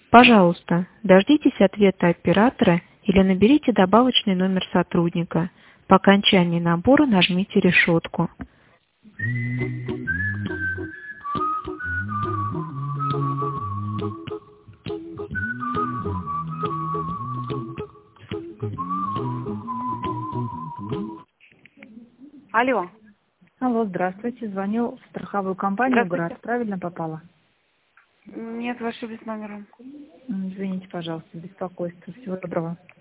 Пожалуйста, дождитесь ответа оператора или наберите добавочный номер сотрудника. По окончании набора нажмите решетку. Алло. Алло, здравствуйте. Звоню в страховую компанию Здравствуйте. «Град». Правильно попала? Нет, вы ошиблись номером. Извините, пожалуйста, беспокойство. Всего доброго.